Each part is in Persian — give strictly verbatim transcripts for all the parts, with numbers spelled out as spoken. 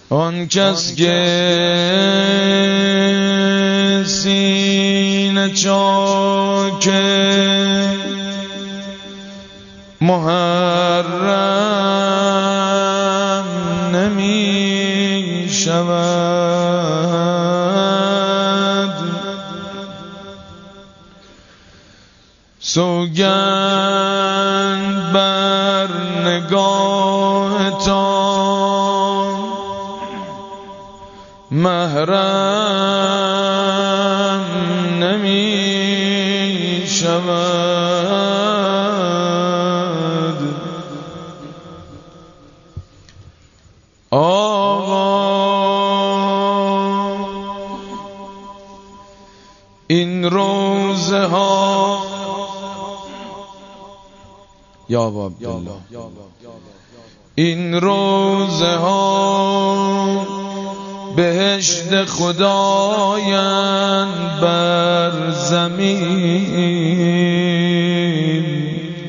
آن کس که سینه چاک محرم نمی شود، سوگند بر نگاه تا محرم نمی شود. آقا این روزه ها یا عبدالله این روزه ها بهشت خدایند بر زمین.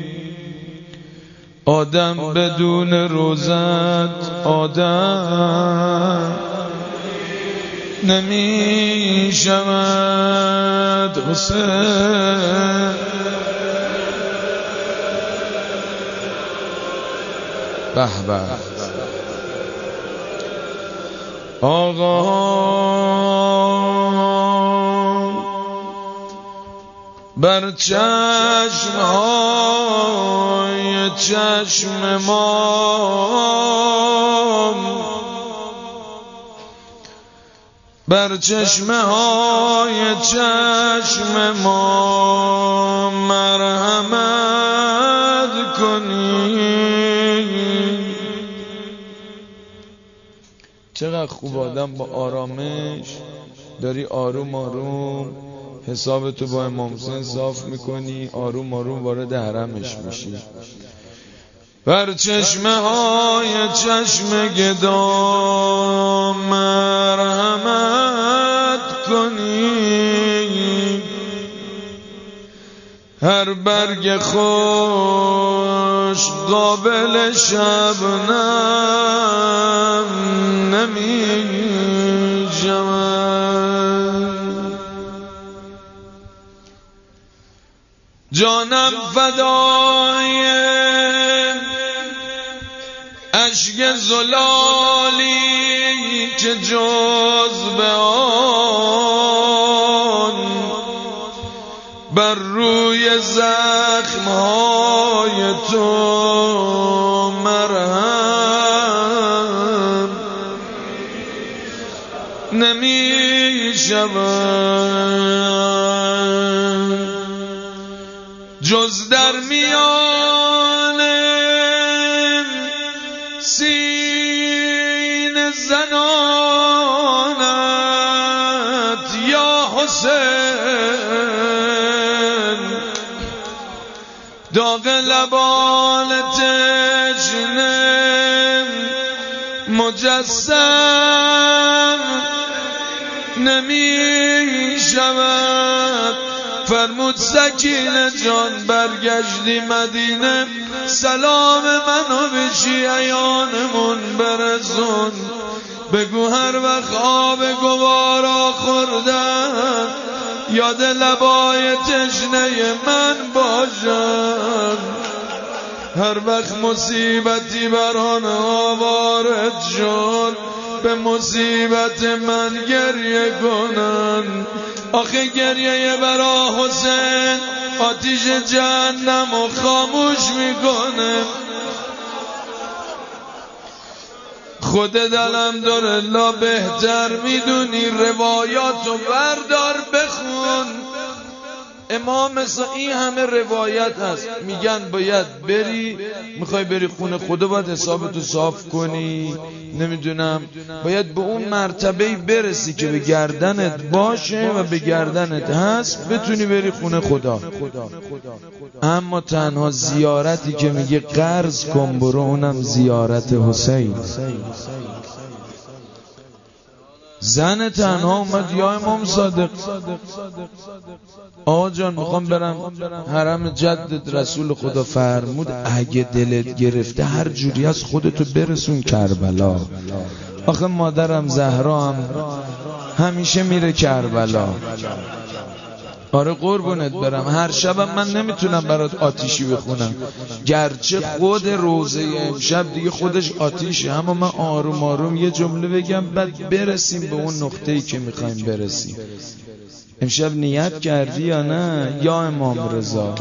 آدم بدون روزت آدم نمی شود. حسین به به. آقا بر چشم های چشم ما، بر چشم های چشم ما مرحمت کنی. چقدر خوب آدم با آرامش داری آروم آروم حساب تو با امام حسین صاف میکنی، آروم آروم وارد حرمش میشی. بر چشمه های چشم گدا مرحمت کنی. هر برگ خوش قابل شبنم نمی شود. جانم فدای اشک زلالی که جز به آن بر روی زخمهای تو مرهم نمی شود. جز در میان سینه زنانت یا حسین، داغ لبان تشنه مجسم نمی شود. فرمود سکینه جان برگشتی مدینه، سلام منو به شیعیانمون برسون. بگو هر وقت آب گوارا خوردن یاد لبای تشنه من باشن. هر وقت مصیبتی بر آنها وارد شد به مصیبت من گریه کنن. آخه گریه برا حسین آتیش جهنم و خاموش میکنه. خود دلم دارالله بهتر میدونی، روایاتو بردار بخون. امام این همه روایت هست میگن باید بری، میخوای بری خونه خدا باید حسابتو صاف کنی، نمیدونم باید به اون مرتبه برسی که به گردنت باشه و به گردنت هست بتونی بری خونه خدا. اما تنها زیارتی که میگه قرض کن برو، اونم زیارت حسین. زن تنها اومد یا امام صادق آقا جان میخوام برم حرم جدت، رسول خدا فرمود اگه دلت گرفته هر جوری از خودتو برسون کربلا. آخه مادرم زهرا هم همیشه میره کربلا. آره قربونت برم، هر شبم من نمیتونم برات آتیشی بخونم، گرچه خود روزه امشب دیگه خودش آتیشه، اما من آروم آروم یه جمله بگم بعد برسیم به اون نقطه‌ای که میخوایم برسیم. امشب نیت کردی یا نه یا امام رضا؟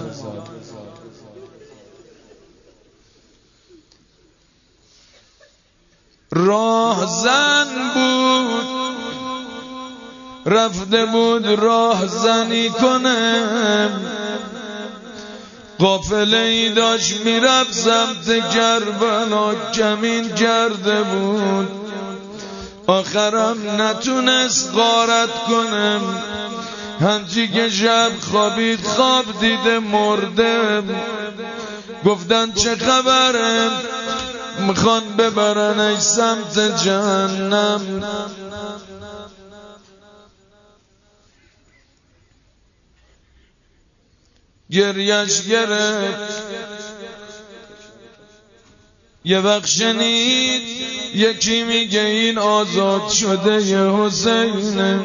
راهزن بود رفته بود راهزنی کنه، قافله ای داشت میرفت سمت کربلا، کمین کرده بود آخرم نتونست غارت کنه، همچی که شب خوابید خواب دیده مرده. گفتن چه خبره؟ میخوان ببرنش سمت جهنم. گریش گرفت، یه وقت شنید یکی میگه این آزاد شده ی حسینه.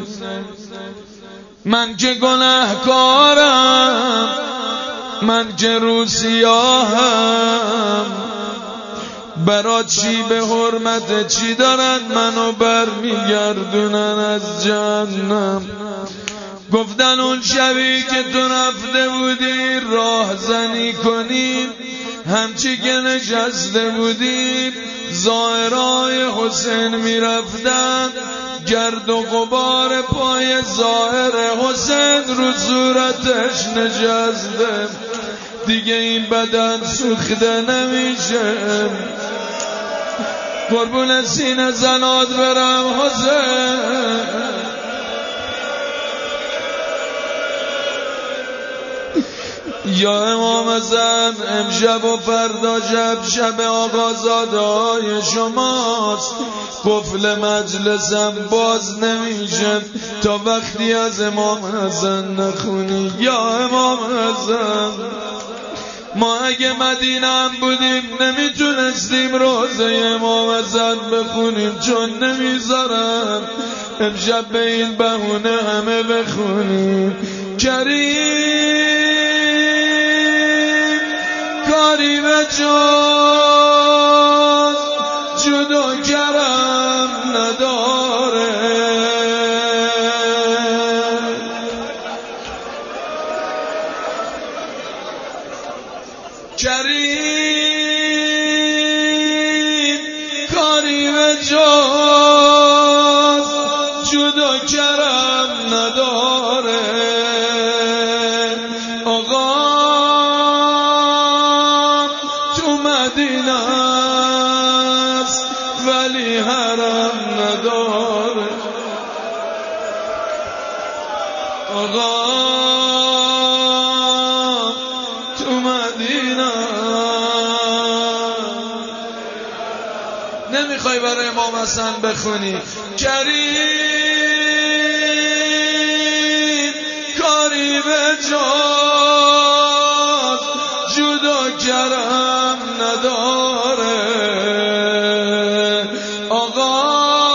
من که گناهکارم، من که رو سیاهم، برات چی به حرمت چی دارن منو برمیگردونن از جهنم. گفتن اون شبی که تو رفته بودی راهزنی کنی، همچی که نشسته بودی زائرای حسین میرفتن، گرد و غبار پای زائر حسین رو صورتش نشسته، دیگه این بدن سوخته نمیشه. قربون سینه زنات برم حسین. یا امام زن امشب و فردا شب شب آقازاده های شماست، قفل مجلسم باز نمیشه تا وقتی از امام حسن نخونی. یا امام حسن ما اگه مدینه هم بودیم نمیتونستیم روزه امام حسن بخونیم، چون نمیذارم امشب به این بهونه همه بخونیم. کریم کاری به جز جود و کرم نداره، کریم کاری به جز جود و کرم نداره. آقا تو مدینه است ولی حرم نداره. آقا تو مدینه نمیخوای برای امام حسن بخونی؟ کریم کاری به جز جود و کرم نداره. آقا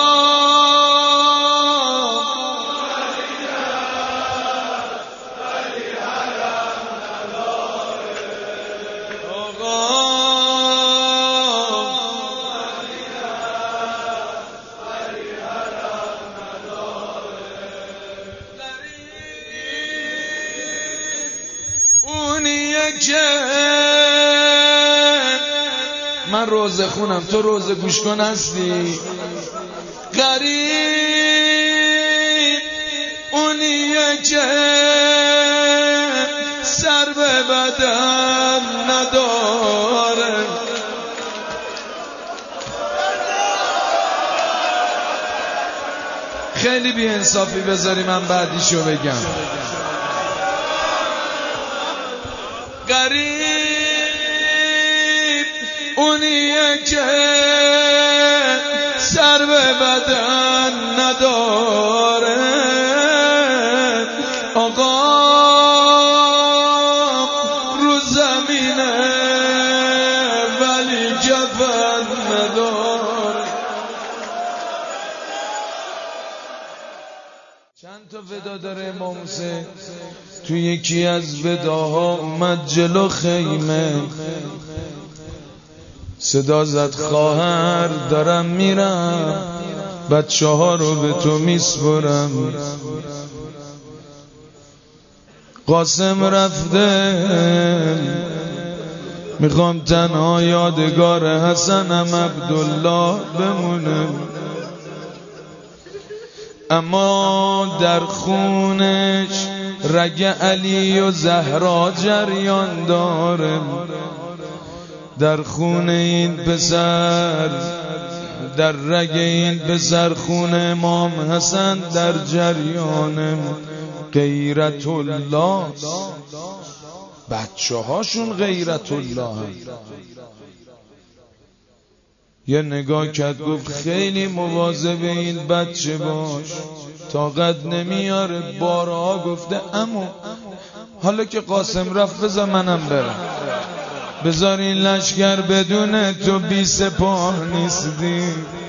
که من روزه خونم تو روزه گوش کن هستی. غریب اونیه که سر به بدن نداره، خیلی بی انصافی بذاری من بعدیشو بگم. غریب اونیه که سر به بدن نداره. آقا رو زمینه ولی کفن نداره. چند تا ودا داره امام حسین. تو یکی از وداها اومد جلو خیمه، صدا زد خواهر دارم میرم، بچه ها رو به تو میسپرم. قاسم رفته، میخوام تنها یادگار حسنم عبدالله بمونه. اما در خونش رگ علی و زهرا جریان داره، در خون این پسر، در رگ این پسر خون امام حسن در جریان. غیرت الله، بچه هاشون غیرت الله هم. یه نگاه کرد گفت خیلی مواظب این بچه باش، طاقت نمیاره. بارها گفته امو حالا که قاسم رفت بذار منم برم، بذار این لشکر بدون تو بی سپاه نیستی.